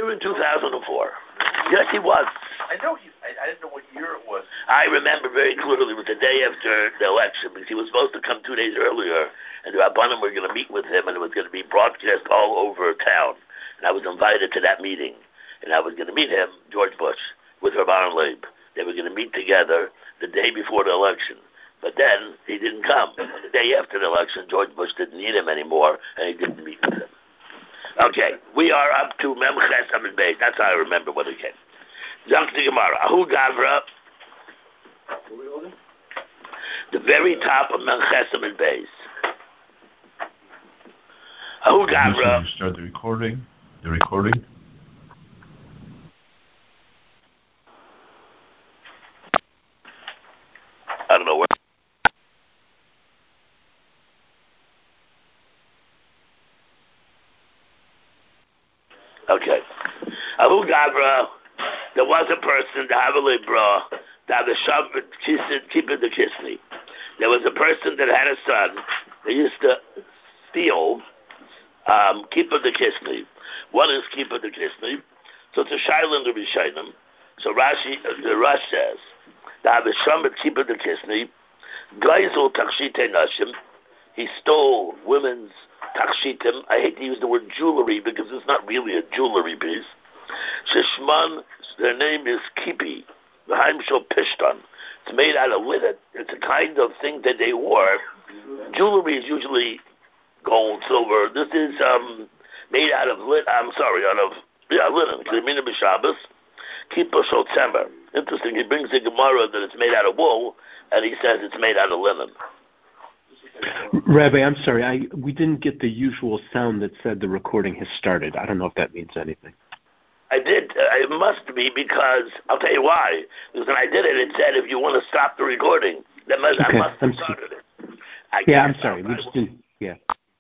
in 2004. Yes, he was. I know I didn't know what year it was. I remember very clearly. It was the day after the election because he was supposed to come 2 days earlier, and the Rabbanim were going to meet with him, and it was going to be broadcast all over town. And I was invited to that meeting, and I was going to meet him, George Bush, with Rabban Leib. They were going to meet together the day before the election. But then he didn't come. And the day after the election, George Bush didn't need him anymore, and he didn't meet with him. Okay, we are up to Mem Ches Amid Beis. That's how I remember what it came. Zok the Gemara. Ahu Gavra. The very top of Mem Ches Amid Beis. Ahu Gavra. You start the recording. The recording. I don't know where. Okay. Ahu Gavra, there was a person, the Havali Bra, that the Shabbat keeping the Kisney. There was a person that had a son that used to steal keeping the Kisney. What is keeping the Kisney? So it's a Shaila in the Rishayim. So the Rash says, that the Shabbat keeping the Kisney, Gaizel Takshite Nashim, he stole women's takshitim. I hate to use the word jewelry because it's not really a jewelry piece. Shishman, their name is Kipi. The Heimshel Pishtan. It's made out of linen. It's a kind of thing that they wore. Jewelry is usually gold, silver. This is made out of linen. Linen. Klimina b'Shabbos. Kipa Shol Tzemer. Interesting. He brings the Gemara that it's made out of wool, and he says it's made out of linen. Rabbi, I'm sorry. We didn't get the usual sound that said the recording has started. I don't know if that means anything. I did. It must be because I'll tell you why. Because when I did it, it said if you want to stop the recording, I must have started it. I'm sorry. We just didn't. Yeah.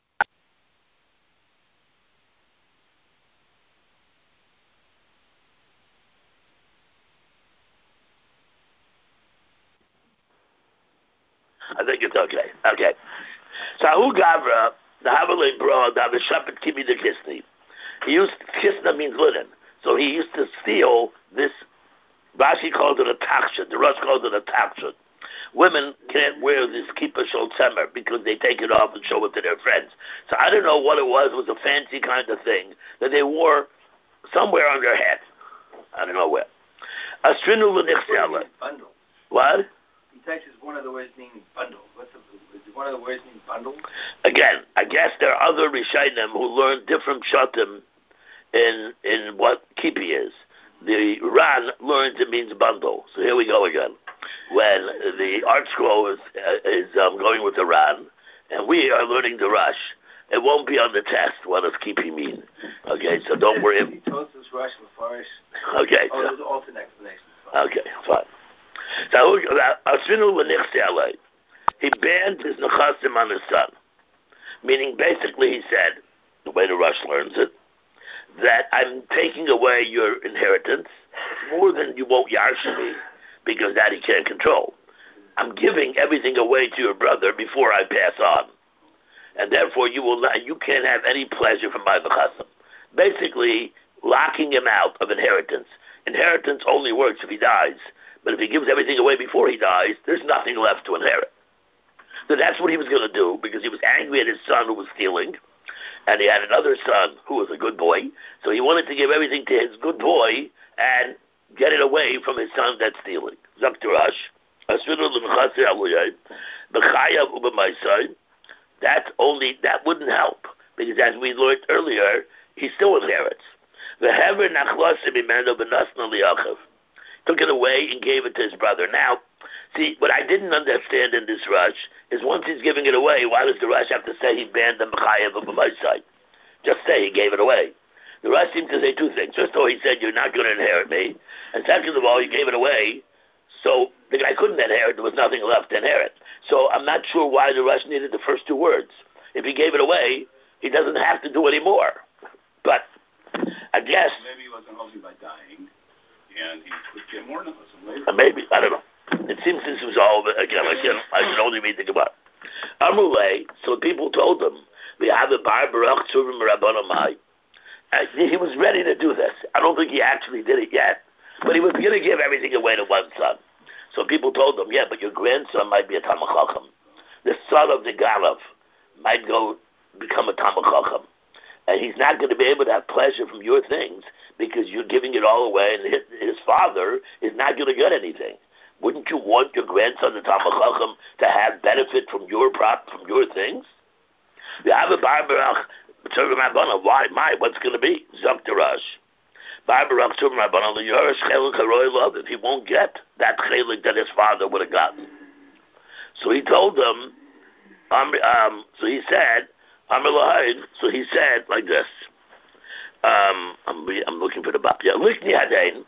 I think it's okay. Okay. So Ahu Gavra, the Havali Bra, the Shabbat Kibi the Kisni. Kisna means linen. So he used to steal this, Rashi called it a taksha, the Rush called it a taksha. Women can't wear this kippah shol tzemer because they take it off and show it to their friends. So I don't know what it was a fancy kind of thing that they wore somewhere on their head. I don't know where. Astrinu l'nichsela. Bundle. What? He takes one of the words meaning bundle. Is one of the words meaning bundle? Again, I guess there are other Rishayim who learn different pshatim in what kipi is. The Ran learns it means bundle. So here we go again. When the art scroll is going with the Ran, and we are learning the Rush, it won't be on the test. What does kipi mean? Okay, so don't worry. Rush, okay. So there's alternate explanations. Okay, fine. So he banned his nechasim on his son. Meaning, basically, he said, the way the Rush learns it, that I'm taking away your inheritance more than you won't yarsh me, because that he can't control. I'm giving everything away to your brother before I pass on, and therefore you can't have any pleasure from my nechasim. Basically, locking him out of inheritance. Inheritance only works if he dies, but if he gives everything away before he dies, there's nothing left to inherit. So that's what he was going to do, because he was angry at his son who was stealing, and he had another son who was a good boy, so he wanted to give everything to his good boy and get it away from his son that's stealing. That wouldn't help, because as we learned earlier, he still inherits. Took it away and gave it to his brother. Now, see, what I didn't understand in this Rush is once he's giving it away, why does the Rush have to say he banned the Mechayev of my side? Just say he gave it away. The Rush seems to say two things. First of all, he said, you're not going to inherit me. And second of all, you gave it away, so the guy couldn't inherit. There was nothing left to inherit. So I'm not sure why the Rush needed the first two words. If he gave it away, he doesn't have to do any more. But I guess... Maybe he wasn't hoping by dying, and he could get more than later. Maybe, I don't know. It seems this was all, again, I can only read the Gemara. Amrulay, so people told him, we have a bar baruch tzuvim rabbanamai. He was ready to do this. I don't think he actually did it yet, but he was going to give everything away to one son. So people told him, yeah, but your grandson might be a Talmid Chacham. The son of the Galav might go become a Talmid Chacham. And he's not going to be able to have pleasure from your things because you're giving it all away, and his father is not going to get anything. Wouldn't you want your grandson, the Talmid Chacham, to have benefit from your things? The Abba Barbarach, why? What's going to be? Zakdarash. Barbarach, if he won't get that chelik that his father would have gotten. So he told them, so he said like this. I'm looking for the bab. Yeah, Lichni Hadain.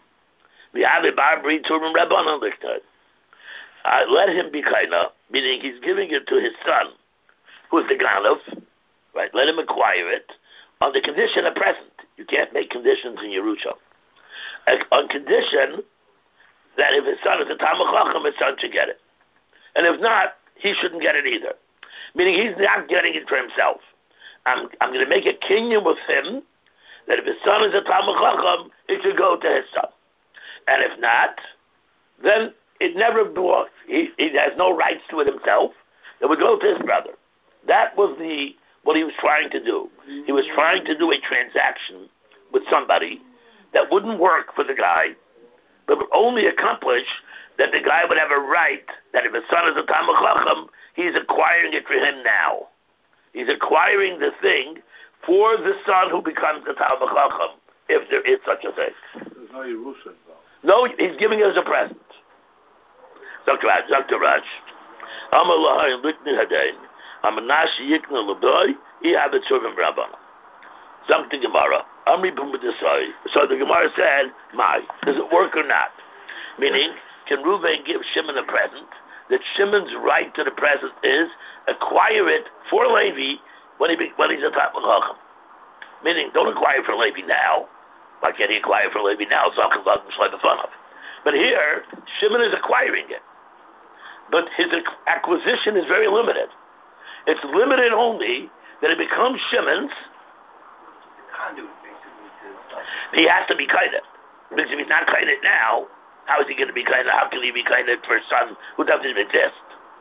Let him be kaina, meaning he's giving it to his son, who's the Ganav, right? Let him acquire it on the condition of present. You can't make conditions in Yerusha. On condition that if his son is a Talmid Chacham, his son should get it. And if not, he shouldn't get it either. Meaning he's not getting it for himself. I'm going to make a kinyan with him that if his son is a Talmid Chacham, it should go to his son. And if not, then it never belongs. He has no rights to it himself. It would go to his brother. That was what he was trying to do. He was trying to do a transaction with somebody that wouldn't work for the guy, but would only accomplish that the guy would have a right that if his son is a Talmid Chacham, he's acquiring it for him now. He's acquiring the thing for the son who becomes the Talmid Chacham, if there is such a thing. There's no Yerusha involved. No, he's giving it as a present. Dr. Raj. Amar Lahai Likni Hadain. Amanashi Yikna Labai. He have it serving Rabban. Dr. Gemara. Amri Pumadisai. So the Gemara said, does it work or not? Meaning, can Reuven give Shimon a present? That Shimon's right to the present is acquire it for Levi when he's a Talmid Chacham. Meaning, don't acquire for Levi now. Why can't he acquire for Levi now? But here, Shimon is acquiring it. But his acquisition is very limited. It's limited only that it becomes Shimon's. Conduit, basically. He has to be kind of. Because if he's not kind of now, how is he going to be kind of? How can he be kind of for a son who doesn't even exist?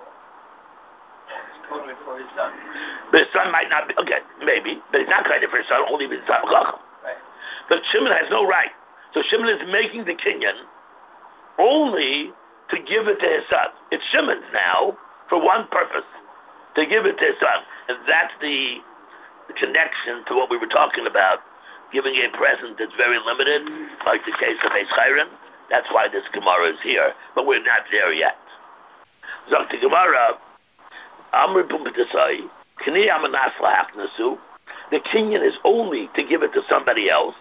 It's totally for his son. But his son might not be, okay, maybe, but he's not kind of for his son, only if he's Talmid Chacham. Right. But Shimon has no right. So Shimon is making the kinyan only to give it to his son. It's Shimon's now for one purpose, to give it to his son. And that's the connection to what we were talking about, giving a present that's very limited, like the case of Eschairen. That's why this Gemara is here, but we're not there yet. Zok the Gemara, Amr Pumadisai, Kni Amanas Lahaknasu. The kinyan is only to give it to somebody else.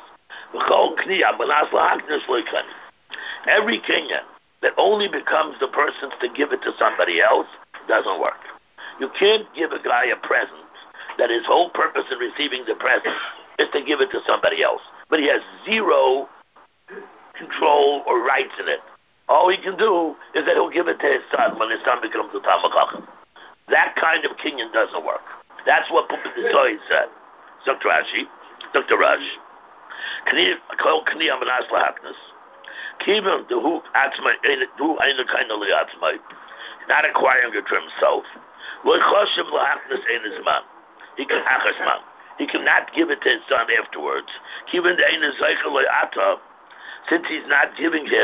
Every kinyan that only becomes the person's to give it to somebody else doesn't work. You can't give a guy a present that his whole purpose in receiving the present is to give it to somebody else, but he has zero control or rights in it. All he can do is that he'll give it to his son when his son becomes a Talmid Chacham. That kind of kinyan doesn't work. That's what Pumadisai said. Dr. Rashi, Dr. Rash. Kol Kni Amanas Lahaknas. Kivim Dehu Atzmai, Dehu Eina Kaina Liatzmai. Not acquiring it for himself. Lo Choshim Lahaknas Ein Zman. He can Achashman. He cannot give it to his son afterwards. Kivim Deina Zeichel Le'ata. Since he's not giving him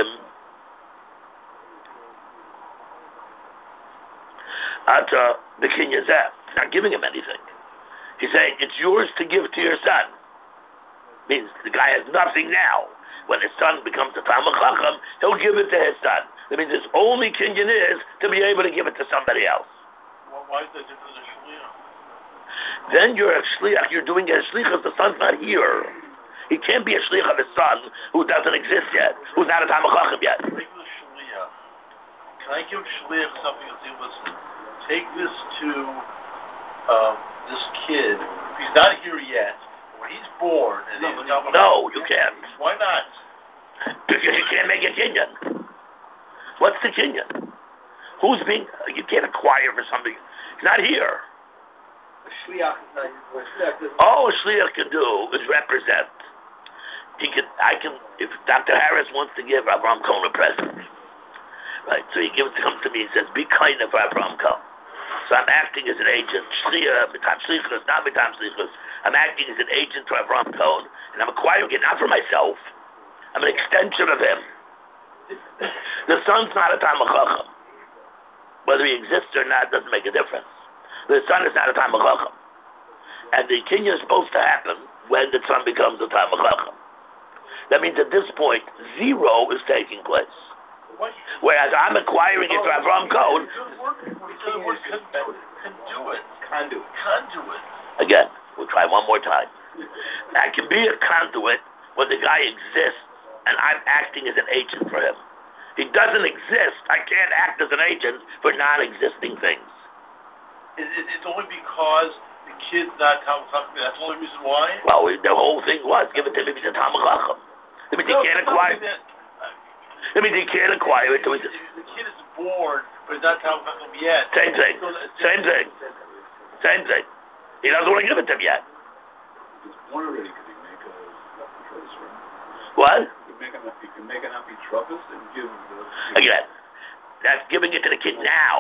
Ata B'Kin Yazeh, not giving him anything. He's saying, it's yours to give to your son. Means the guy has nothing now. When his son becomes a Talmid Chacham, he'll give it to his son. That means his only kinyan is to be able to give it to somebody else. Well, why is that different than Shliach? Then you're a Shliach, you're doing a Shliach if the son's not here. He can't be a Shliach of his son who doesn't exist yet, who's not a Talmid Chacham yet. Regular Shliach. Can I give Shliach something and say, listen, take this to this kid. He's not here yet. When he's born, and no, you can't. Why not? Because you can't make a kinyan. What's the kinyan? You can't acquire for something. He's not here. A shliach is not. All a shliach can do is represent. if Dr. Harris wants to give Avram Cohen a present, right? So he comes to me and says, be kind of Avram Cohen. So I'm acting as an agent. I'm acting as an agent to Avram Cohen, and I'm acquiring it not for myself. I'm an extension of him. The son's not a Talmid Chacham. Whether he exists or not doesn't make a difference. The son is not a Talmid Chacham. And the kinyan is supposed to happen when the son becomes a Talmid Chacham. That means at this point, 0 is taking place. Whereas I'm acquiring it to Avram Cohen. Conduit. Again, we'll try one more time. I can be a conduit when the guy exists and I'm acting as an agent for him. He doesn't exist. I can't act as an agent for non-existing things. It's only because the kid's not Talmid Chacham. That's the only reason why? Well, the whole thing was, give it to him if he's a Talmid Chacham. That means he can't acquire it. That means he can't acquire it. The kid is born, but he's not Talmid Chacham yet. Same thing. He doesn't want to give it to him yet. If it's born already, could he make a transfer? What? He can make an apitropis and give the... Again, that's giving it to the kid now.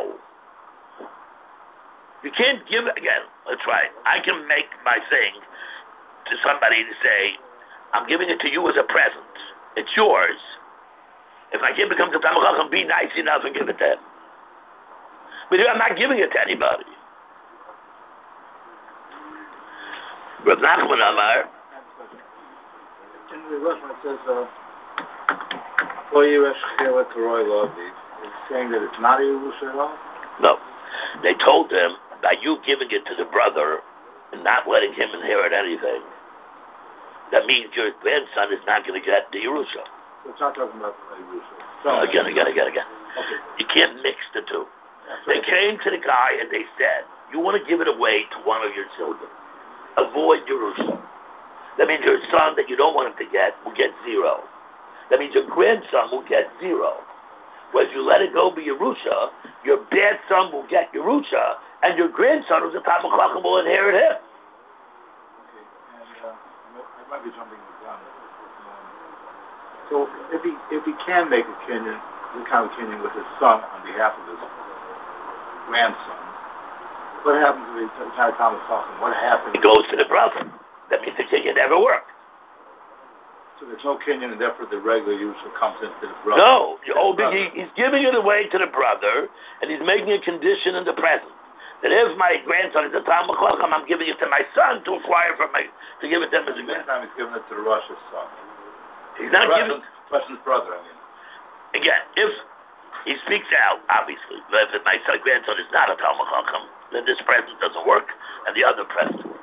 You can't give it, again, let's try it. I can make my thing to somebody to say, I'm giving it to you as a present. It's yours. If my kid becomes a Talmid Chacham, be nice enough and give it to him. But I'm not giving it to anybody. Rav Nachman Amar. In the Russian it says, it's saying that it's not a Yerusha at all? No. They told him, by you giving it to the brother and not letting him inherit anything, that means your grandson is not going to get the Yerusha. So it's not talking about the Yerusha. Again. Okay. You can't mix the two. They came to the guy and they said, you want to give it away to one of your children. Avoid Yerusha. That means your son that you don't want him to get will get 0. That means your grandson will get 0. Whereas you let it go be Yerusha, your bad son will get Yerusha, and your grandson who's a Talmid Chacham will inherit him. Okay, and I might be jumping the gun. So if he can make a kinyan, the kind of kinyan with his son on behalf of his grandson, what happens if he's not a Talmid Chacham? What happens? It goes to the brother. That means the kinyan never worked. So there's no kinyan, and therefore the regular Yerusha comes into the brother. No, he's giving it away to the brother, and he's making a condition in the present. That if my grandson is a Talmid Chacham, I'm giving it to my son to acquire to give it to him as a grandson. This time he's giving it to the Russia's son. He's not giving... Russian's brother, I mean. Again, if he speaks out, obviously, but if my grandson is not a Talmid Chacham, then this present doesn't work, and the other present works.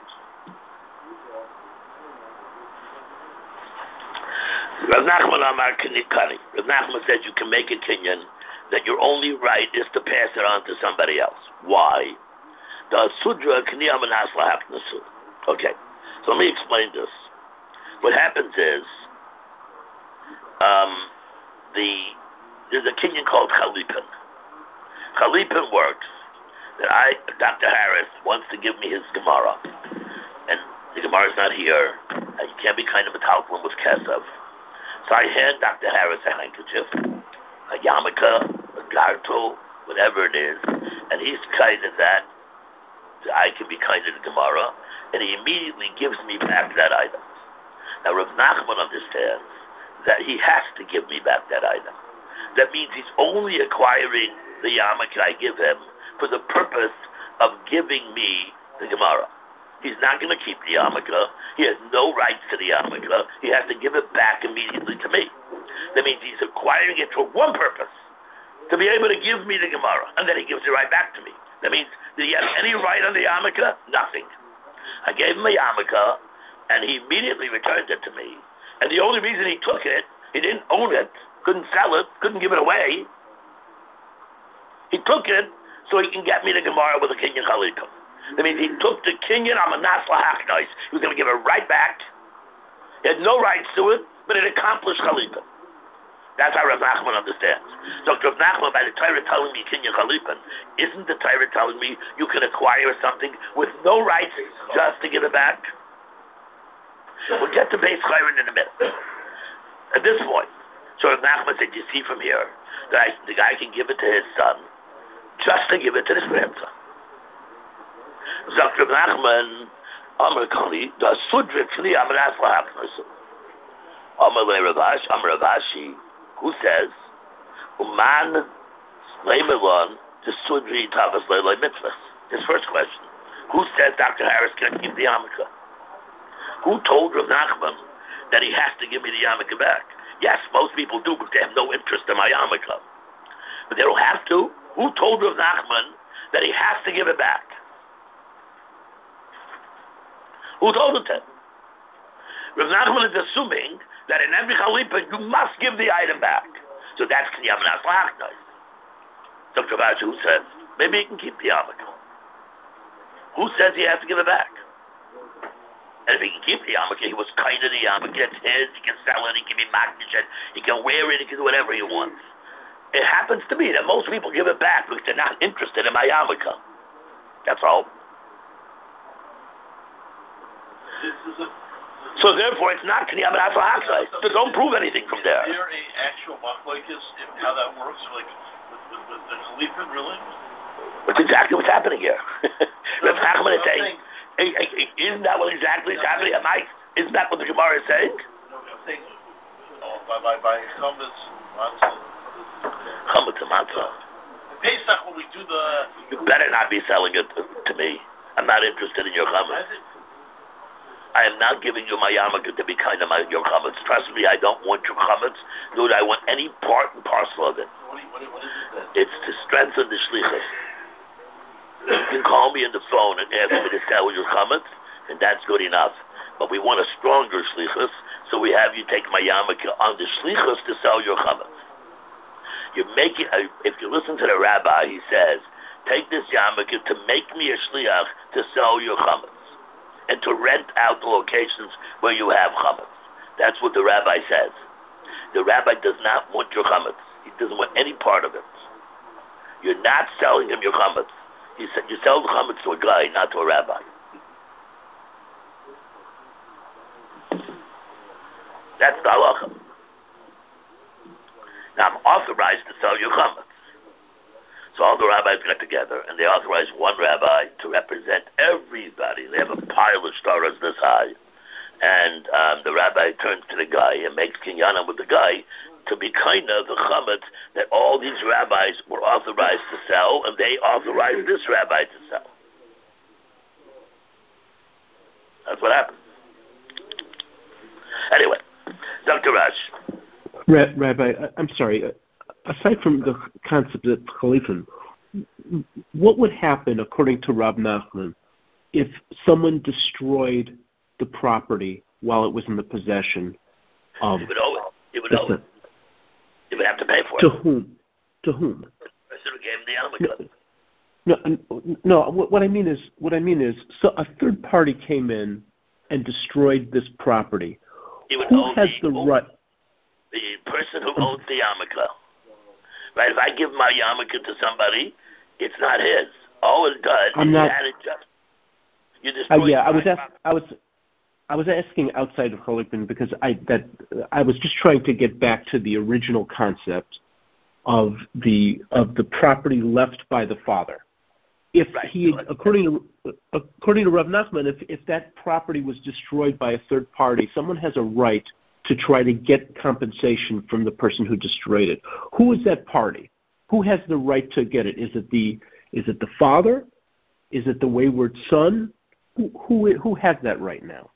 Rav Nachman Amar Kani. Rav Nachman says you can make a kinyan that your only right is to pass it on to somebody else. Why? The Sudra Kniya Manas Lahapnasu. Okay, so let me explain this. What happens is, there's a kinyan called Chalipin. Chalipin works that Dr. Harris wants to give me his Gemara, and the Gemara is not here, and you can't be kind of a talcum with Kesav. So I hand Dr. Harris a handkerchief, a yarmulke, a gartel, whatever it is, and he's kind of that I can be kind of the Gemara, and he immediately gives me back that item. Now Rav Nachman understands that he has to give me back that item. That means he's only acquiring the yarmulke I give him for the purpose of giving me the Gemara. He's not going to keep the yarmulke. He has no rights to the yarmulke. He has to give it back immediately to me. That means he's acquiring it for one purpose, to be able to give me the Gemara, and then he gives it right back to me. That means, did he have any right on the yarmulke? Nothing. I gave him a yarmulke, and he immediately returned it to me. And the only reason he took it, he didn't own it, couldn't sell it, couldn't give it away. He took it so he can get me the Gemara with a kinyan Chalipin. That means he took the kinyan on Manas Lahachnos. He was going to give it right back. He had no rights to it, but it accomplished Chalipin. That's how Rav Nachman understands. So Rav Nachman, by the Torah telling me kinyan Chalipin, isn't the Torah telling me you can acquire something with no rights just to give it back? We'll get to Beis Chayrin in a minute. At this point, so Rav Nachman said, you see from here, that the guy can give it to his son, just to give it to his grandson. Zok Rav Nachman, Amar Kali, the Sudrik Kli Amar Asla Hapnersu. Amar Le Ravash, Amar Ravashi, who says, Uman Leimelon, the Sudri Tavas Leilai Mitzvahs. His first question, who says Dr. Harris can't keep the yarmulke? Who told Rav Nachman that he has to give me the yarmulke back? Yes, most people do, but they have no interest in my yarmulke. But they don't have to. Who told Rav Nachman that he has to give it back? Who told him that? Rav Nachman is assuming that in every chalipa you must give the item back. So that's K'nyav Naslachnos. Dr. Vash, who says, maybe he can keep the yarmulke. Who says he has to give it back? And if he can keep the yarmulke, he was kind of the yarmulke, it's his, he can sell it, he can be magnish, he can wear it, he can do whatever he wants. It happens to be that most people give it back because they're not interested in my yarmulke. That's all. So therefore, it's not K'nyav Naslachnos. So don't prove anything from there. Is there an actual machlokes in how that works, like with the chalipa, really? That's exactly what's happening here. Rav Nachman is saying, isn't that what exactly is happening? Isn't that what the Gemara is saying? No, I'm saying by chametz, matzah. Chametz and matzah. Pesach, when we do the... You better not be selling it to me. I'm not interested in your chametz. I am not giving you my yarmulke to be kind of your chametz. Trust me, I don't want your chametz, nor do I want any part and parcel of it. What is it then? It's to strengthen the shlichus. You can call me on the phone and ask me to sell your chametz, and that's good enough. But we want a stronger shlichus, so we have you take my yarmulke on the shlichus to sell your chametz. You make it. If you listen to the rabbi, he says, take this yarmulke to make me a shliach to sell your chametz, and to rent out the locations where you have chametz. That's what the rabbi says. The rabbi does not want your chametz. He doesn't want any part of it. You're not selling him your chametz. You sell the chametz to a guy, not to a rabbi. That's the halacha. Now I'm authorized to sell your chametz. So all the rabbis got together, and they authorized one rabbi to represent everybody. They have a pile of stars this high. And the rabbi turns to the guy and makes kinyanim with the guy to be kind of the chametz that all these rabbis were authorized to sell, and they authorized this rabbi to sell. That's what happened. Anyway, Dr. Rash. Rabbi, I'm sorry. Aside from the concept of chalifin, what would happen, according to Rav Nachman, if someone destroyed the property while it was in the possession of... You would owe it. You would owe it. You would have to pay for it. To whom? To whom? The person who gave him the yarmulke. No. What I mean is, so a third party came in and destroyed this property. Who has the right? The person who owns the yarmulke. Right? If I give my yarmulke to somebody, it's not his. All it does is he had it just. You destroyed I was asking outside of Chalipin because I was just trying to get back to the original concept of the property left by the father. If he, according to Rav Nachman, if that property was destroyed by a third party, someone has a right to try to get compensation from the person who destroyed it. Who is that party? Who has the right to get it? Is it the father? Is it the wayward son? Who has that right now?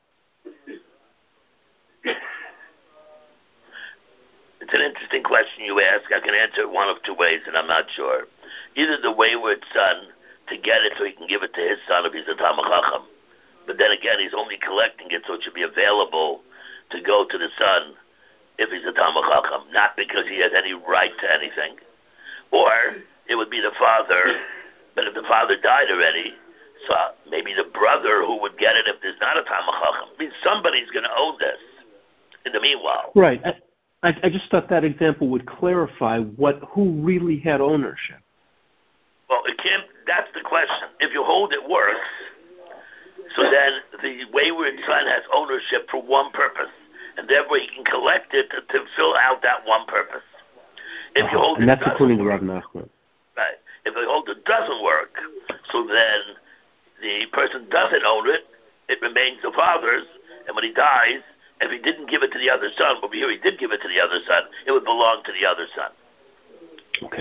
It's an interesting question you ask. I can answer it one of two ways, and I'm not sure. Either the wayward son to get it so he can give it to his son if he's a Talmid Chacham. But then again, he's only collecting it so it should be available to go to the son if he's a Talmid Chacham, not because he has any right to anything. Or it would be the father, but if the father died already, so maybe the brother who would get it if there's not a Talmid Chacham. I mean, somebody's going to own this in the meanwhile. Right. I just thought that example would clarify who really had ownership. Well, it can't. That's the question. If you hold it works, So then the wayward son has ownership for one purpose, and therefore he can collect it to fill out that one purpose. If you hold and that's it according to Rav Nachman. Right. If you hold it doesn't work, so then the person doesn't own it, it remains the father's, and when he dies, if he didn't give it to the other son, over here he did give it to the other son, it would belong to the other son. Okay.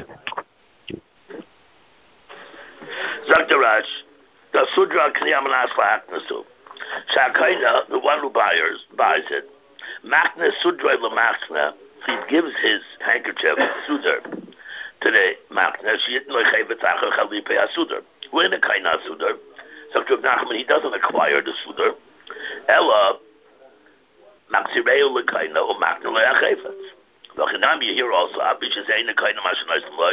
Zakdarash, the Sudra Kniyam Nasla Aknasu. Shakaina, the one who buys it, Makna Sudra Lamachna, he gives his handkerchief, Sudar, to the Makna, she didn't like Hayvatacha Khalipe Asudar. We're in a Kaina Sudar. Zakdarav Nachman, he doesn't acquire the Sudar. Ella, Maxireo Lekaina, or Makna Leachefetz. Lachinam, you hear also, Abishazaina Kaina Mashanais Loy.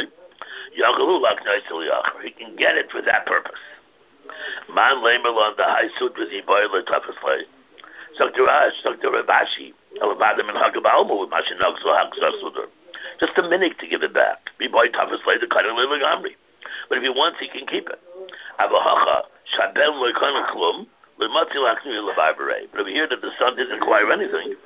He can get it for that purpose. Man Lamerlon, the high suit was he boiled the toughest lay. Dr. Rabashi, Alabadam and Hagabalmo with Mashinok so Haksasuder. Just a minute to give it back. Be boy toughest lay the kind of Lilagamri. But if he wants, he can keep it. Avahacha, Shabel Loikanaklum, Limati Laknu Labibere. But if we hear that the son didn't acquire anything,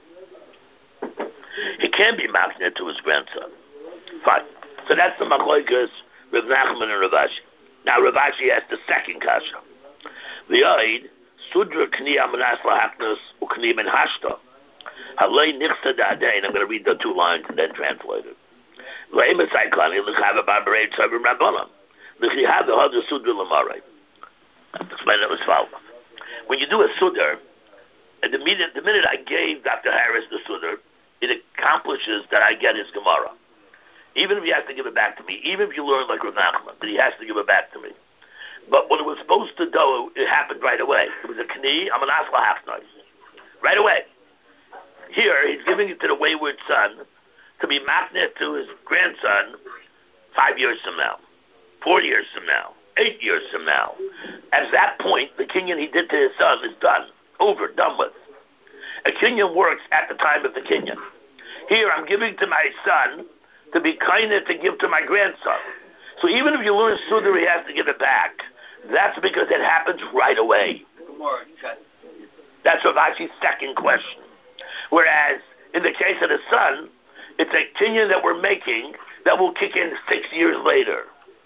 he can be magnet to his grandson. Fine. So that's the Machloikas, Rav Nachman and Rav Ashi. Now Rav Ashi has the second kasha. V'yoid, Sudra Kniya Manas Lahaknas Ukni Ben Hashta. Halei Nichsa Da'adein. I'm going to read the two lines and then translate it. Le'ema Saiklani, L'chava Barbarei Tzavim Rabbanan. L'chihava Hada Sudra L'marei. I'll explain it as follows. When you do a Sudr, and the minute I gave Dr. Harris the Sudr, it accomplishes that I get his Gemara. Even if he has to give it back to me, even if you learn like Rav Nachman, that he has to give it back to me. But when it was supposed to do, it happened right away. It was a kni, I'm an asla half nice. Right away. Here, he's giving it to the wayward son to be magnet to his grandson 5 years from now, 4 years from now, 8 years from now. At that point, the kinyan he did to his son is done, over, done with. A kinyan works at the time of the kinyan. Here, I'm giving to my son to be kinder to give to my grandson. So even if you learn Sudar, he has to give it back. That's because it happens right away. That's Rav Ashi's second question. Whereas, in the case of the son, it's a kinyan that we're making that will kick in 6 years later.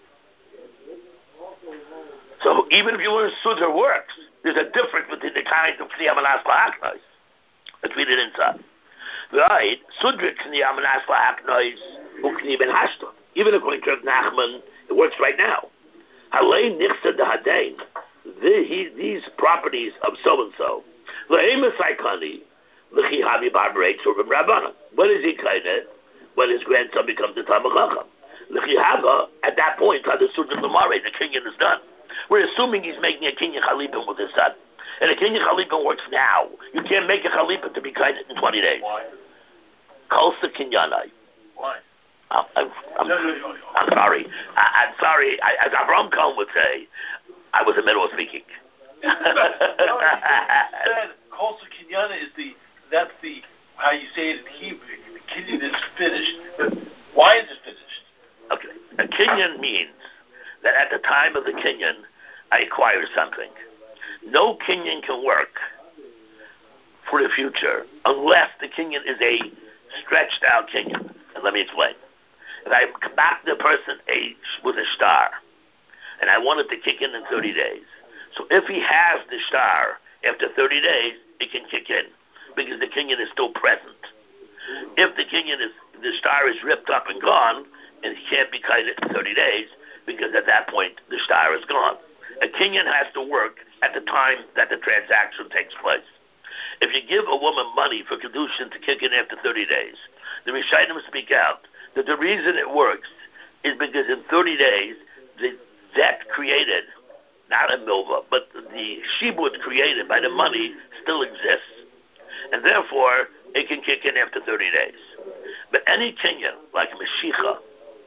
So even if you learn Sudar works, there's a difference between the kinds of Kniyam and Asla Haknois. Let's read it inside. Right, Sudra Kniyam and Asla Haknois Ukni Ben Hashta. Even according to Rav Nachman, it works right now. Halei Nichsa Da'adein. These properties of so-and-so. L'hema Saikani. L'chihavi Barbarei Tzurvim Rabbanan. When is he kind when his grandson becomes the Talmud Chacham? L'chihava, at that point, the Sudra L'marei, the kinyan is done. We're assuming he's making a kinyan chalipin with his son. And a kinyan chalipin works now. You can't make a chalipin to be kind in 20 days. Why? Kolsa kinyanai. Why? I'm sorry. I'm sorry. As Avram Cohen would say, I was in the middle of speaking. No, he said Kolsa Kinyana is that's how you say it in Hebrew. The kinyan is finished. But why is it finished? Okay. A kinyan means that at the time of the kinyan, I acquire something. No kinyan can work for the future unless the kinyan is a stretched out kinyan. And let me explain. If I back the person age with a star, and I wanted to kick in 30 days. So if he has the star, after 30 days, it can kick in, because the kinyan is still present. If the star is ripped up and gone, and he can't be kited in 30 days, because at that point, the star is gone. A kinyan has to work at the time that the transaction takes place. If you give a woman money for kedushin to kick in after 30 days, the Rishonim speak out that the reason it works is because in 30 days, the debt created, not a milva, but the shibud created by the money still exists. And therefore, it can kick in after 30 days. But any kinyan, like Mashiach,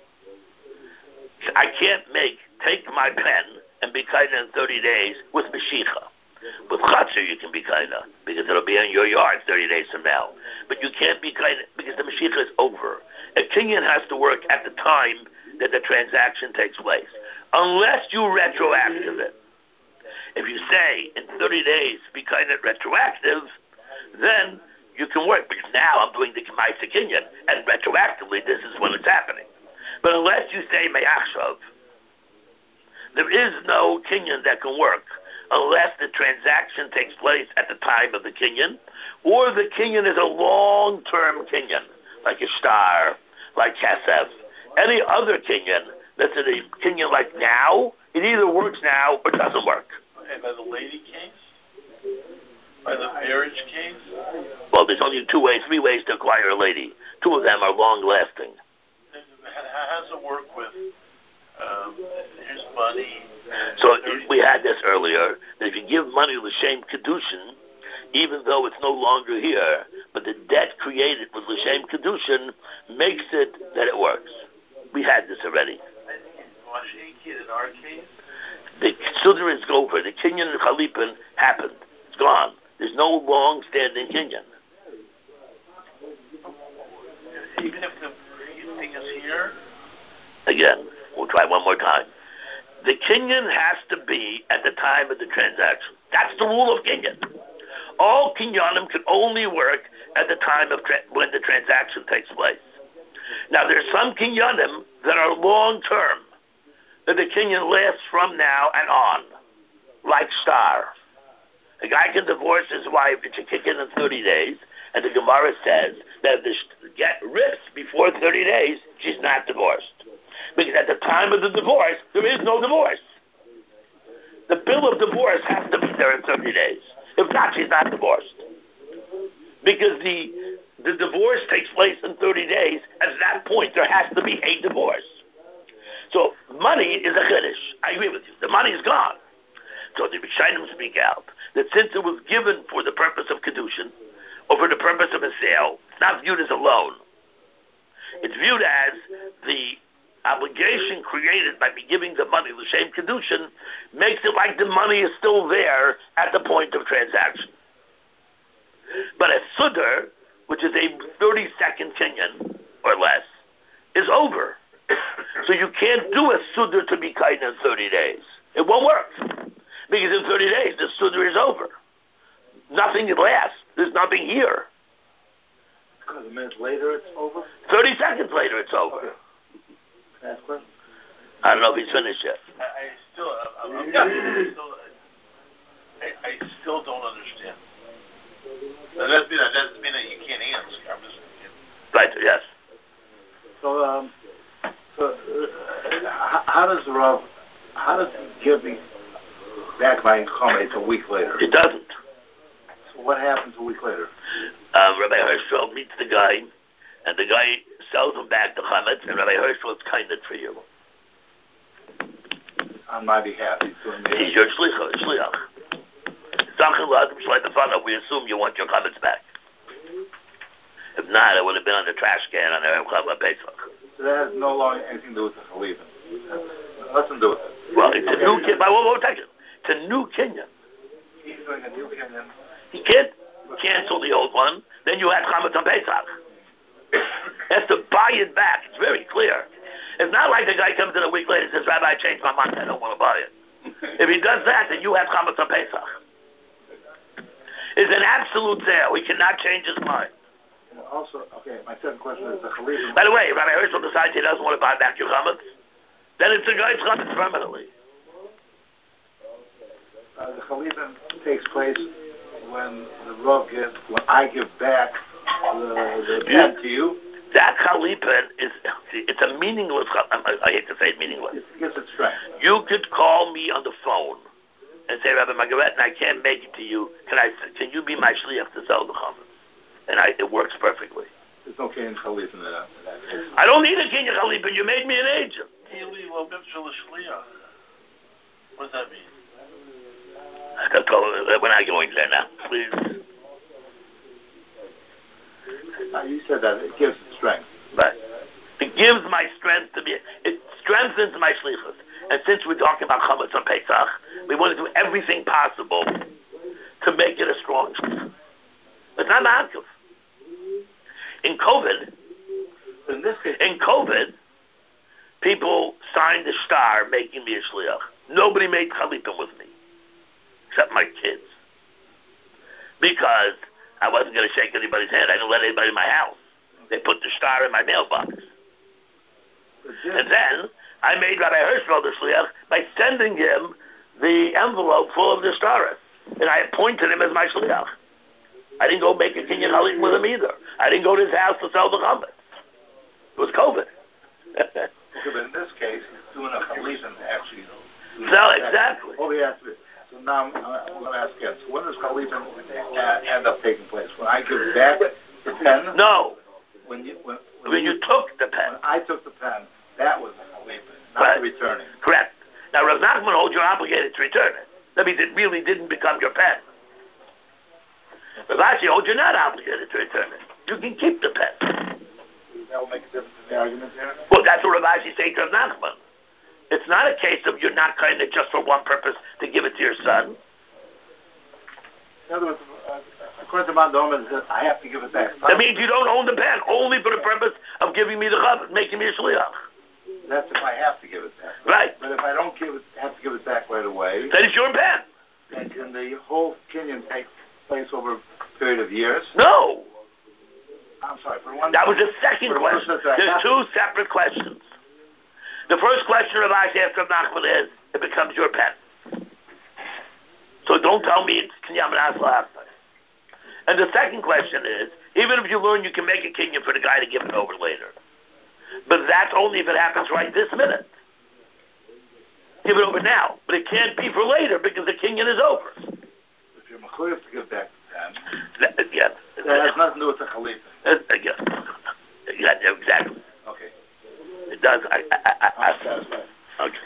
I can't take my pen and be kind in 30 days with Mashiach. With Chatzir you can be kind of, because it'll be in your yard 30 days from now. But you can't be kind because the Mashiach is over. A kinyan has to work at the time that the transaction takes place. Unless you retroactive it. If you say in 30 days be kind of retroactive, then you can work. Because now I'm doing the K'maisa Kinyan, and retroactively this is when it's happening. But unless you say Me'achshav, there is no Kinyan that can work unless the transaction takes place at the time of the Kinyan, or the Kinyan is a long-term Kinyan, like a star, like Kesef, any other Kinyan that's in a Kinyan like now, it either works now or doesn't work. And by the lady case? By the marriage case? Well, there's only three ways to acquire a lady. Two of them are long-lasting. How does it work with here's money? So we had this earlier, that if you give money L'Shem Kedushin, even though it's no longer here, but the debt created with L'Shem Kedushin makes it that it works. We had this already. In our case? The Suder is over. The Kinyan and Chalipin happened. It's gone. There's no long-standing Kinyan. Even if the thing is here? Again, we'll try one more time. The Kinyan has to be at the time of the transaction. That's the rule of Kinyan. All Kinyanim can only work at the time of when the transaction takes place. Now, there's some Kinyanim that are long-term, that the Kinyan lasts from now and on, like star. A guy can divorce his wife and she kick in 30 days, and the Gemara says that if the get rips before 30 days, she's not divorced. Because at the time of the divorce, there is no divorce. The bill of divorce has to be there in 30 days. If not, she's not divorced. Because the divorce takes place in 30 days, at that point there has to be a divorce. So money is a chiddush. I agree with you. The money is gone. So the Rishonim speak out that since it was given for the purpose of Kedushin, or for the purpose of a sale, it's not viewed as a loan. It's viewed as the obligation created by me giving the money, L'Shem Kedushin, makes it like the money is still there at the point of transaction. But a Suder, which is a 30-second Kinyan or less, is over. So you can't do a Suder to be kind in 30 days. It won't work. Because in 30 days, the Suder is over. Nothing lasts. There's nothing here. Because a minute later it's over? 30 seconds later it's over. Okay. Can I ask a question? I don't know if he's finished yet. I still don't understand. That doesn't mean that you can't answer. I'm just Right, yes. So, how does he give me back my chametz a week later? It doesn't. So what happens a week later? Rabbi Herschel meets the guy, and the guy sells him back the chametz, and Rabbi Herschel is kind for you. On my behalf, he's doing me. He's your shliach. We assume you want your chametz back. If not, it would have been on the trash can on Erev Chav Pesach. So that has no longer anything to do with the chalipin. Nothing to do with it. Well, it's a new Kinyan. One second. It's a new Kinyan. He's doing a new Kinyan. He can't cancel the old one. Then you have chametz on Pesach. He has to buy it back. It's very clear. It's not like the guy comes in a week later and says, Rabbi, I changed my mind. I don't want to buy it. If he does that, then you have chametz on Pesach. It's an absolute sale. He cannot change his mind. Also, okay, my second question is the chalipin. By the way, Rabbi Herschel decides he doesn't want to buy back your chametz, then it's a guy's chametz permanently. The chalipin takes place when I give back the pen to you. That chalipin it's a meaningless. I hate to say it, meaningless. It gives it strength. You could call me on the phone and say, Rabbi Margaret, I can't make it to you. Can you be my shliach to sell the chametz? And it works perfectly. There's no kinyan chalipin in that case. I don't need a kinyan chalipin. You made me an agent. What does that mean? We're not going there now. Please. You said that it gives it strength. Right. It gives my strength to be. It strengthens my shlichus. And since we're talking about chametz on Pesach, we want to do everything possible to make it a strong shlichus. It's not ma'akev. In COVID, people signed a star making me a shliach. Nobody made chalipin with me. except my kids. Because I wasn't going to shake anybody's hand. I didn't let anybody in my house. They put the star in my mailbox. And then I made Rabbi Hirschfeld the shliach by sending him the envelope full of the stars. And I appointed him as my shliach. I didn't go make a kinyan halim with him either. I didn't go to his house to sell the chametz. It was COVID. Okay, but in this case, he's doing a chalitza actually. No, exactly. Oh, yeah. So now we're going to ask again. So when does chalitza end up taking place? When I give back the pen? No. When you took the pen. When I took the pen, that was the chalitza, not the returning. Correct. Now, Rav Nachman holds you're obligated to return it. That means it really didn't become your pen. Rav Ashi holds you're not obligated to return it. You can keep the pen. That will make a difference in the argument here? Well, that's what Rav Ashi says to Rav Nachman. It's not a case of you're not kind of just for one purpose to give it to your son. In other words, according to Mandom, I have to give it back. That means you don't own the pen, only for the purpose of giving me the chametz, making me a shliach. That's if I have to give it back. Right. But if I don't have to give it back right away, then it's your pen. And can the whole kinyan take place over a period of years? No. I'm sorry. That was the second question. There's two separate questions. The first question Rav Ashi asked Rav Nachman is, it becomes your pen. So don't tell me it's kinyan menasla. And the second question is, even if you learn you can make a kinyan for the guy to give it over later. But that's only if it happens right this minute. Give it over now. But it can't be for later because the kinyan is over. If you're mechuyev to give back the pen, that has nothing to do with the chalitza. Exactly. Okay. It does. I'm satisfied. Okay.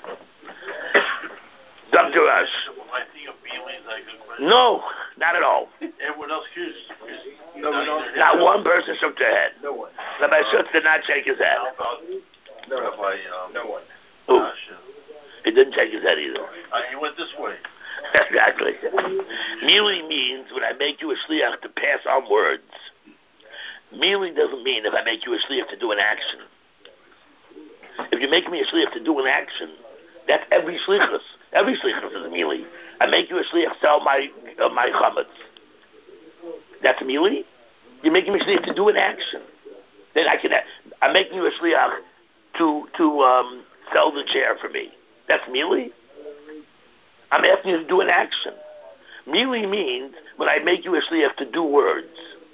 Dr. Rush. I think of Beeley is a good question. No, not at all. Everyone else hears. Not one person shook their head. No one. Rabbi Schutz did not shake his head. How about Rabbi? No one. Who? He didn't shake his head either. He went this way. Exactly. Mili means when I make you a shliach to pass on words. Mili doesn't mean if I make you a shliach to do an action. If you make me a shliach to do an action, that's every shlichus. Every shlichus is mili. I make you a shliach sell my chametz. That's mili. You're making me a shliach to do an action. Then I'm making you a shliach to sell the chair for me. That's mili. I'm asking you to do an action. Mili means when I make you a shliach to do words.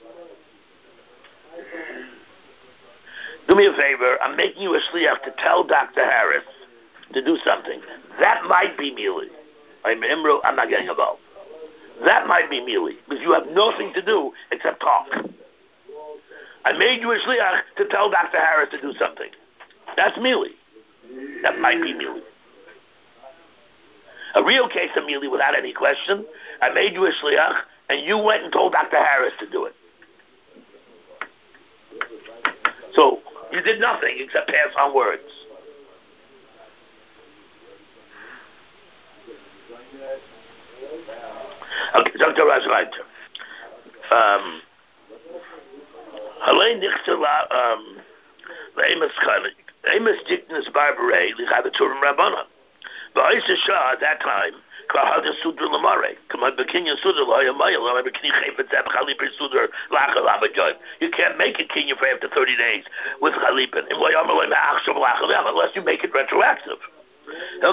Do me a favor. I'm making you a shliach to tell Dr. Harris to do something. That might be mili. I'm not getting involved. That might be mili because you have nothing to do except talk. I made you a shliach to tell Dr. Harris to do something. That's mili. That might be mili. A real case of mili, without any question, I made you a shliach and you went and told Dr. Harris to do it. So you did nothing except pass on words. Okay, Dr. Rasleiter. Helene Nichtela, Amos Dickness Barbare, Lichavaturim Rabbana. But Aisha Shah at that time, Kahada Sudra Lamare, Kamad Bekinya Sudra Layamayal, Bekini Chayfet Khalipa Sudra Lachalabajoy. You can't make a kinyan for after 30 days with Khalipin, unless you make it retroactive. So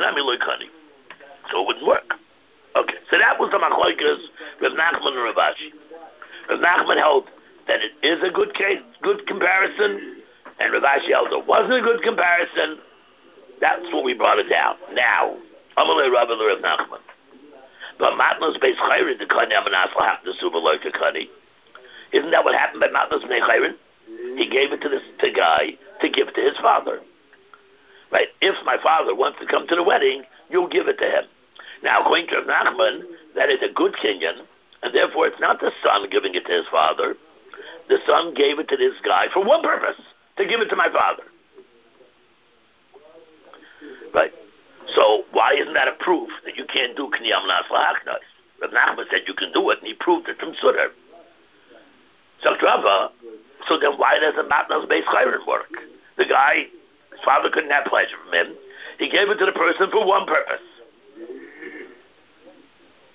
it wouldn't work. Okay, so that was the Machloikas, Rav Nachman and Rav Ashi. Rav Nachman held that it is a good case, good comparison, and Rav Ashi held it wasn't a good comparison. That's what we brought it down. Now, Amalei Rabbi Rav Nachman. But Matnos Beis Chayrin, the Kani Amanas Lahap the Subaloika Kani. Isn't that what happened by Matnos Beis Chayrin? He gave it to the guy to give to his father. Right? If my father wants to come to the wedding, you'll give it to him. Now, according to Rav Nachman, that is a good kinyan, and therefore it's not the son giving it to his father. The son gave it to this guy for one purpose, to give it to my father. Right? So why isn't that a proof that you can't do kinyan nas lahaknas? Rav Nachman said you can do it, and he proved it from Sudar. So then why doesn't Matnos Beis Chayrin work? The guy, his father couldn't have pleasure from him. He gave it to the person for one purpose.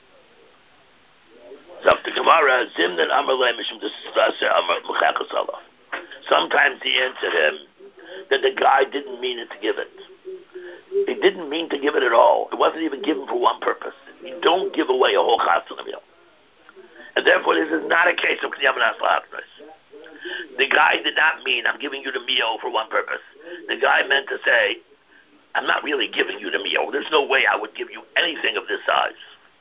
the Gemara, Zimnan Amalei Mishum Disase Amar Muchachasalav. Sometimes he answered him that the guy didn't mean it to give it. He didn't mean to give it at all. It wasn't even given for one purpose. You don't give away a whole chassan meal. And therefore, this is not a case of Kniyam Nasla. The guy did not mean, I'm giving you the meal for one purpose. The guy meant to say, I'm not really giving you the meal. There's no way I would give you anything of this size.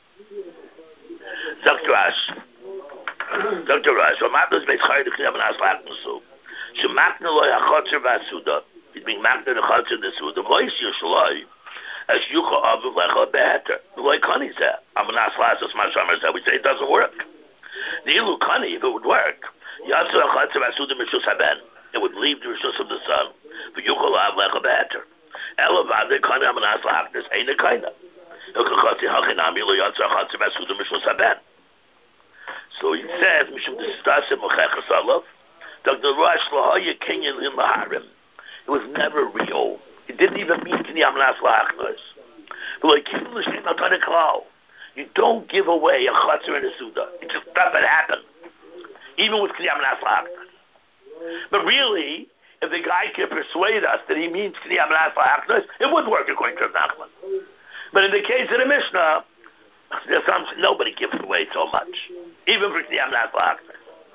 Dr. Rash, Ramatnas Beitzchai the Kniyam Nasla Aknasu. Shemakna loy hachotzer v'asuda. He's being makna the chotzer the suda. Loy shiyoshloi. As yucha avu lecha beheter. Loy kani zeh. Amanas lasas mashamar zeh. We say it doesn't work. The ilu kani, if it would work, yatsu hachotzer v'asuda mishus haben. It would leave the rishus of the sun. V'yucha avu lecha beheter. Elavad the kani amanas lahaknas ein a kaina. Ukachotzi hachinami lo yatsu hachotzer v'asuda mishus haben. So he says, mishum dishtase mochechas alav. Dr. Rosh Lahoya Kenyan in Laharim. It was never real. It didn't even mean Kniyam Nasla Achnos. But like you don't give away a chutzner and a suda. It just doesn't happen. Even with Kniyam Nasla Achnos. But really, if the guy can persuade us that he means Kniyam Nasla Achnos, it would work according to Nachman. But in the case of the Mishnah, nobody gives away so much. Even for Kniyam Nasla Achnos.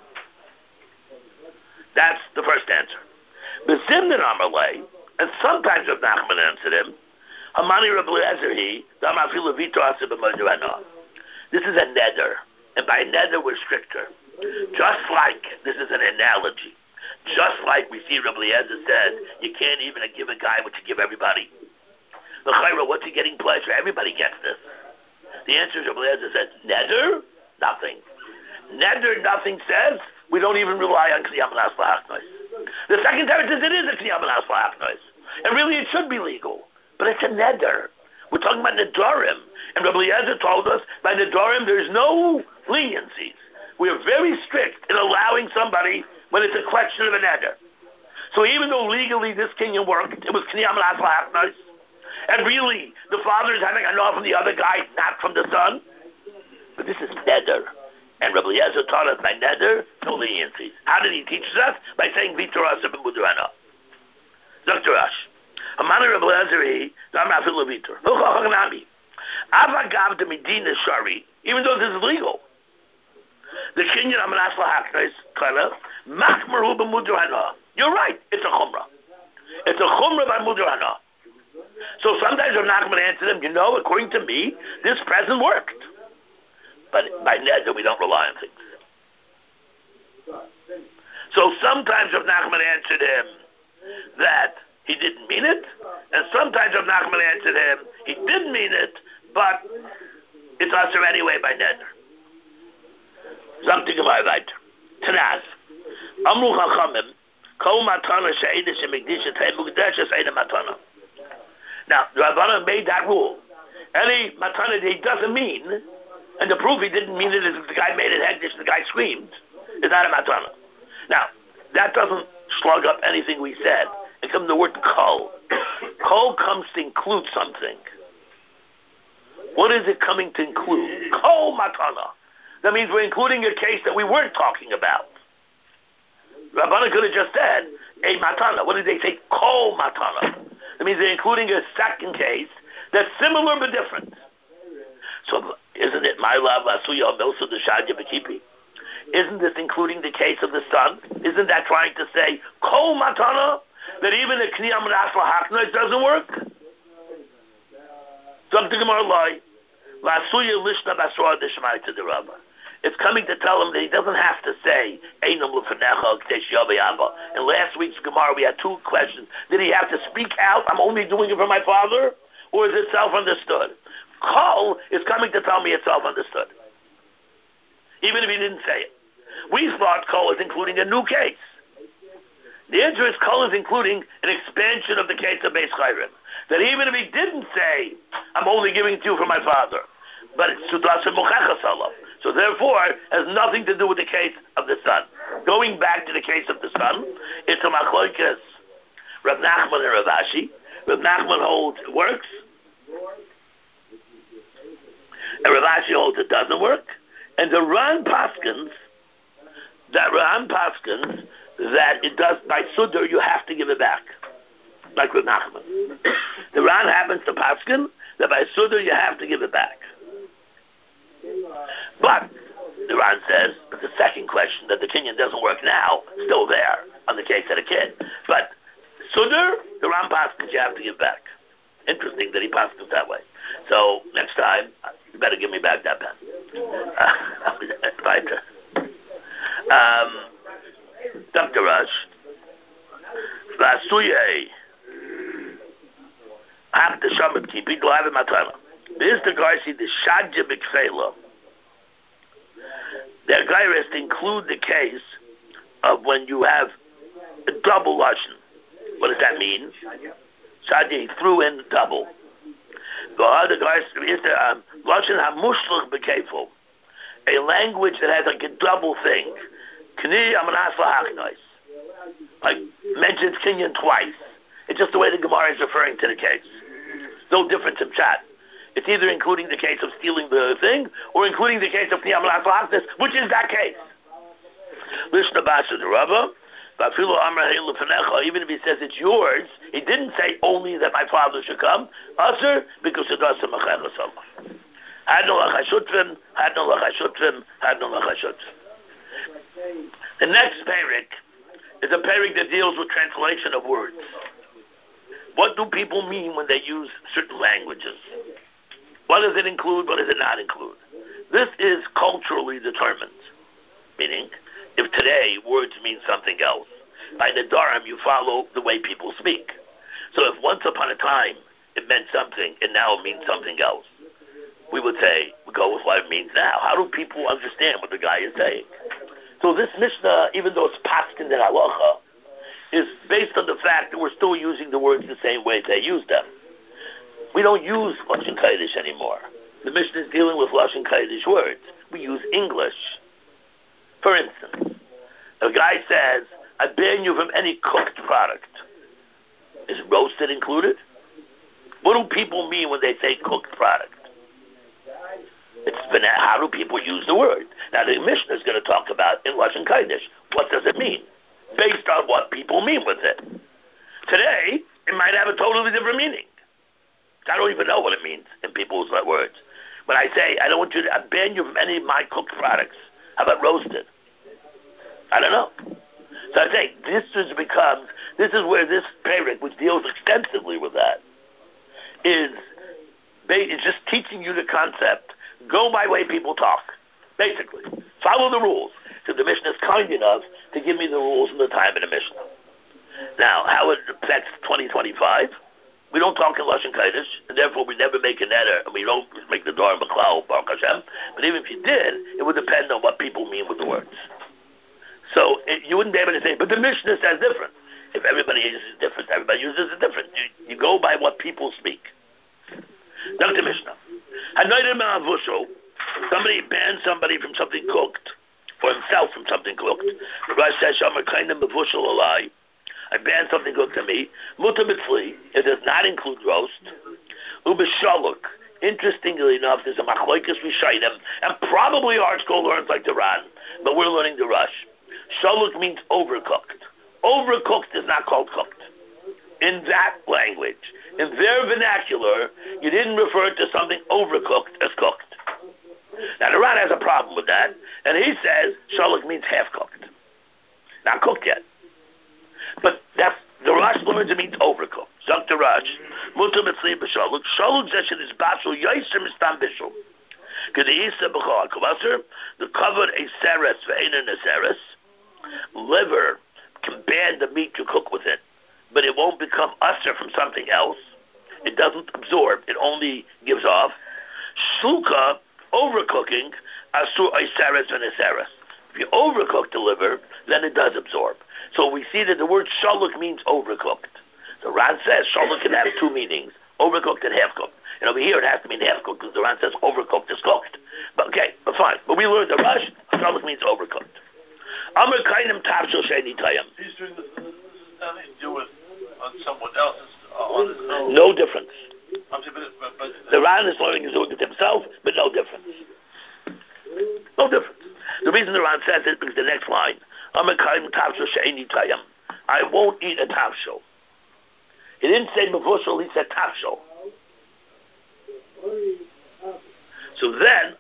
That's the first answer. But Zimnan Amalei, and sometimes Rav Nachman answered him, Hamani Rabbi Ezerhi, Damafilu Vito Asibamajana. This is a neder, and by neder we're stricter. Just like, this is an analogy, just like we see Rabbi Eliezer said, you can't even give a guy what you give everybody. L'chayra, what's he getting pleasure? Everybody gets this. The answer is Rabbi Eliezer said, neder, nothing. Neder, nothing says, we don't even rely on Kniyam Nasla Achnos. The second time it says it is a Kniyam Nasla Achnos. And really it should be legal. But it's a neder. We're talking about nedarim. And Rabbi Eliezer told us, by nedarim there's no leniencies. We are very strict in allowing somebody when it's a question of a neder. So even though legally this kinyan worked, it was Kniyam Nasla Achnos. And really, the father is having enough from the other guy, not from the son. But this is neder. And Rabbi Eliezer taught us by neder, no leniencies. How did he teach us? By saying Vitor Asab and Mudrana. Dr. Rash. Hamani Rabbi Eliezer, Damafilu Vitor. Nuchachagnami. Avagav de Medina Shari. Even though this is legal. The Kinyan Amanas Lahaknes, Kana, Machmaru Mudrana. You're right, it's a chumrah. It's a chumrah by Mudrana. So sometimes Rav Nachman answered them, according to me, this present worked. But by neder, we don't rely on things. So sometimes Rav Nachman answered him that he didn't mean it, and sometimes Rav Nachman answered him he did mean it, but it's also anyway by neder. Something about that. Tanaz. Amru Chachamim, Kol Matana She'ena Shemigdisha Tei Mugdesha She'ena Matana. Now, the Rabbanan made that rule. Any Matana that he doesn't mean, and the proof he didn't mean it is if the guy made it hektish, the guy screamed, is not a matana. Now, that doesn't slug up anything we said. It comes the word kol. Kol comes to include something. What is it coming to include? Kol matana. That means we're including a case that we weren't talking about. Rabbana could have just said, a matana. What did they say? Kol matana. That means they're including a second case that's similar but different. So, isn't it my love, Asuya Milsa the Shadya Bekipi? Isn't this including the case of the son? Isn't that trying to say, Kol Matana, that even the Kniyam Nasla Haknos doesn't work? It's coming to tell him that he doesn't have to say, Einam L'Fanecha, K'tesh Yaveh Abba. In last week's Gemara, we had two questions. Did he have to speak out, I'm only doing it for my father? Or is it self-understood? Kol is coming to tell me it's self-understood. Even if he didn't say it. We thought Kol is including a new case. The answer is Kol is including an expansion of the case of Beis Chayrim. That even if he didn't say, I'm only giving it to you for my father, but it's Sudas and Mochechas Alav. So therefore, it has nothing to do with the case of the son. Going back to the case of the son, it's a Machlokas, Rav Nachman and Rav Ashi. Rav Nachman holds it works, and Rav Ashi holds it doesn't work, And the Ran Paskins, that it does, by Sudar, you have to give it back. Like with Nachman. The Ran happens to Paskin, that by Sudar, you have to give it back. But, the Ran says, but the second question, that the Kinyan doesn't work now, still there, on the case of the kid. But, Sudar, the Ran Paskins, you have to give back. Interesting that he Paskins that way. So, next time, you better give me back that pen. Dr. Rush. Vasuye. Have the Shamim Tipi, do have it Matana. This is the Garci, the Shadja Bikfela. Their Gairis include the case of when you have a double Lashon. What does that mean? Shadja, he threw in double. The other guys is the Lashon HaMushlich B'Kefil, a language that has like a double thing. K'ni Amanas L'Hachnois, like mentions Kinyan twice. It's just the way the Gemara is referring to the case. No difference in chat. It's either including the case of stealing the thing or including the case of K'ni Amanas L'Hachnois, which is that case. Lishna Basha the Rabbah. Even if he says it's yours, he didn't say only that my father should come. Asr, because it does some The next parak is a parak that deals with translation of words. What do people mean when they use certain languages? What does it include? What does it not include? This is culturally determined. Meaning, if today words mean something else, by the Dharam you follow the way people speak. So if once upon a time it meant something and now it means something else, we would say, we go with what it means now. How do people understand what the guy is saying? So this Mishnah, even though it's Paskin and Halacha, is based on the fact that we're still using the words the same way they use them. We don't use Lashon Kodesh anymore. The Mishnah is dealing with Lashon Kodesh words. We use English. For instance, a guy says, I ban you from any cooked product. Is roasted included? What do people mean when they say cooked product? How do people use the word? Now the Mishnah is going to talk about in Lashon Kodesh. What does it mean? Based on what people mean with it. Today, it might have a totally different meaning. I don't even know what it means in people's words. When I say, I don't want you to, I ban you from any of my cooked products. How about roasted? I don't know. So I say, this is where this parak, which deals extensively with that, is just teaching you the concept. Go by way people talk. Basically. Follow the rules. So the Mishnah is kind enough to give me the rules and the time in the Mishnah. Now, how it affects 2025, we don't talk in Lashon Kodesh, and therefore we never make an error, and we don't make the Dor B'Klal, Baruch Hashem. But even if you did, it would depend on what people mean with the words. So you wouldn't be able to say, but the Mishnah says different. If everybody uses it different, everybody uses it different. You go by what people speak. Dr. Mishnah. Somebody banned somebody from something cooked, for himself from something cooked. The Rash says, I banned something cooked to me. Mutar b'tzli, it does not include roast. Ubeshaluk. Interestingly enough, there's a machlokes rishayim, and probably our school learns like the Ran, but we're learning the Rush. Shaluk means overcooked. Overcooked is not called cooked. In that language, in their vernacular, you didn't refer to something overcooked as cooked. Now the Ran has a problem with that, and he says shaluk means half cooked, not cooked yet. But that's the Rush learns it means overcooked. Zok the Rush, mutar b'tzli b'shaluk. Shaluk zeshin is bashul yoyser mistam bishul. K'deisa b'chol k'vaser the covered a seres ve'ein a seres. Liver can ban the meat you cook with it, but it won't become usher from something else. It doesn't absorb. It only gives off. Shluka, overcooking, asur iseres v'neseres. If you overcook the liver, then it does absorb. So we see that the word shaluk means overcooked. So Ran says shaluk can have two meanings, overcooked and half-cooked. And over here it has to mean half-cooked because the Ran says overcooked is cooked. But okay, but fine. But we learned the Rush, shaluk means overcooked. Amr kainim tavshel sheni tayim. He's doing this has nothing to do with on someone else's, on his own. No difference. But The Ran is learning to do it himself, but no difference. No reason the Ran says it because the next line, I won't eat a tafshel. He didn't say mevushel, he said tafshel. So then,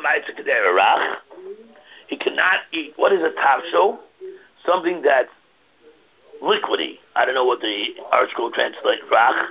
he cannot eat. What is a tafshel? Something that's liquidy. I don't know what the article translates. Rach.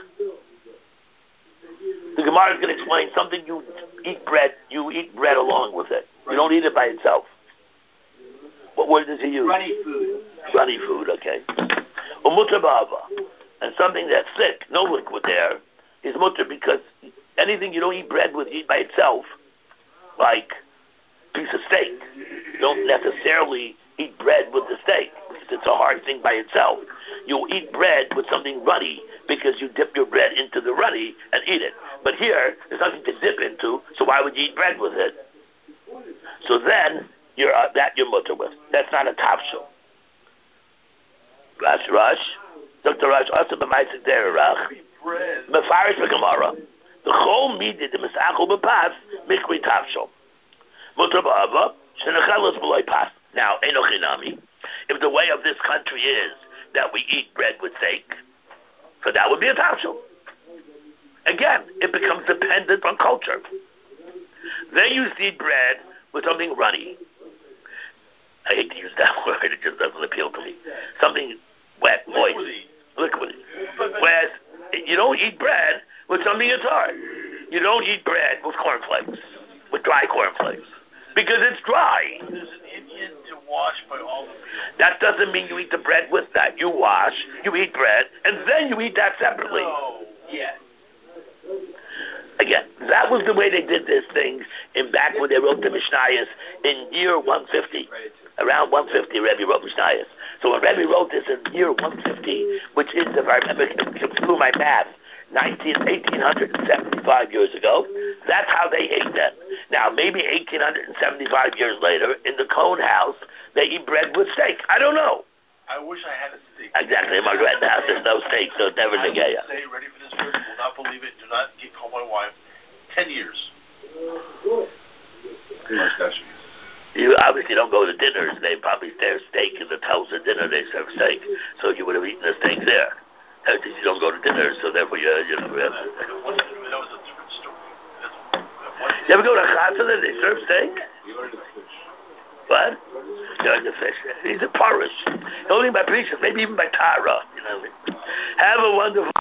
The Gemara is going to explain something you eat bread along with it. You don't eat it by itself. What word does he use? Runny food. Runny food, okay. Mutter ba'ava. And something that's thick, no liquid there, is mutter because anything you don't eat bread with, eat by itself, like a piece of steak. You don't necessarily eat bread with the steak because it's a hard thing by itself. You'll eat bread with something runny because you dip your bread into the runny and eat it. But here, there's nothing to dip into, so why would you eat bread with it? So then, you're mutter with. That's not a tafshel. Rash. Dr. Rash, also b'maisik derech. Mefarish b'gemara. The chol midid the misachol b'pas mikri tafshel. Mutter ba'ava shenechelos b'loy pas. Now, enochinami. If the way of this country is that we eat bread with steak, so that would be a tafshel. Again, it becomes dependent on culture. They used to eat bread with something runny. I hate to use that word, it just doesn't appeal to me. Something wet, moist, liquidy. Whereas you don't eat bread with something that's hard. You don't eat bread with cornflakes, with dry cornflakes, because it's dry. There's an Indian to wash by all the fields. That doesn't mean you eat the bread with that. You wash, you eat bread, and then you eat that separately. No. Yeah. Again, that was the way they did these things in back when they wrote the Mishnayos in year 150. Around 150, Rebbe wrote Mishnayos. So when Rebbe wrote this in year 150, which is, if I remember through my math, 1875 years ago, that's how they ate then. Now, maybe 1875 years later, in the Cohn house, they eat bread with steak. I don't know. I wish I had a steak. Exactly. In my grand house, there's no steak, so it's never I the gay. would say, ready for this word, you will not believe it, do not get call my wife. 10 years. You obviously don't go to dinners. They probably serve steak in the house at dinner. They serve steak, so you would have eaten the steak there. You don't go to dinners, so therefore you know. That was a different story. You ever go to Chasa that they serve steak? What? You like the fish. He's a parish. Only by preachers, maybe even by Tara. You know. Have a wonderful.